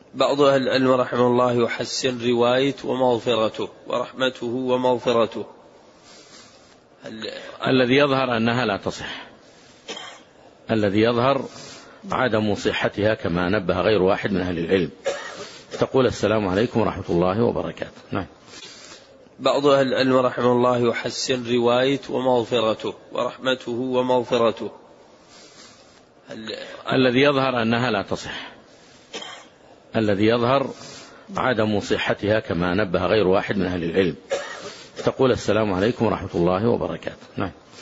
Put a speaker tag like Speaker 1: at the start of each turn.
Speaker 1: بعض أهل العلم رحمه الله يحسن رواية ومغفرته ورحمته ومغفرته.
Speaker 2: الذي يظهر أنها لا تصح، الذي يظهر عدم صحتها كما نبه غير واحد من أهل العلم. تقول السلام عليكم ورحمة الله وبركاته. نعم.
Speaker 1: بعض أهل العلم رحمه الله يحسن رواية ومغفرته ورحمته ومغفرته.
Speaker 2: الذي يظهر أنها لا تصح، الذي يظهر عدم صحتها كما نبه غير واحد من أهل العلم. تقول السلام عليكم ورحمة الله وبركاته. نعم.